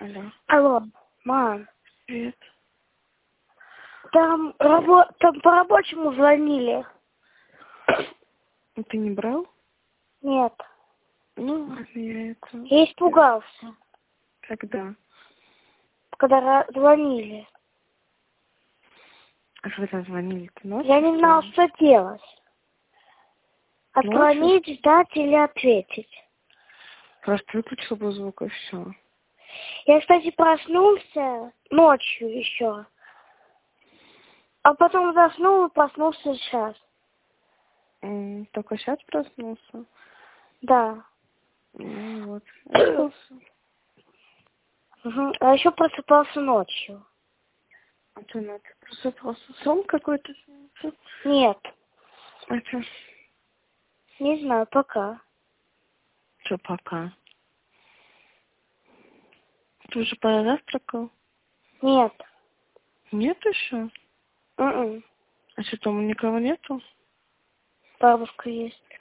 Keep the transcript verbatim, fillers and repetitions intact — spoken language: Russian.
Алло. Алло, мам. Привет. Там, рабо... там по рабочему звонили. Ты не брал? Нет. Ну ладно, я это... Я испугался, Когда? когда ра- звонили. А когда звонили? Ты ночью? Я не знала, что делать. Отклонить, ждать или ответить. Просто выключил бы звук и все. Я, кстати, проснулся ночью еще. А потом заснул и проснулся сейчас. М, Только сейчас проснулся? Да. Ну вот. Очнулся. Угу. А еще просыпался ночью. А ты ночью просыпался? Сон какой-то снится? Нет. А что? Не знаю, пока. Что пока? Ты уже позавтракал? Нет. Нет еще? М-м. А что, дома никого нету? Бабушка есть.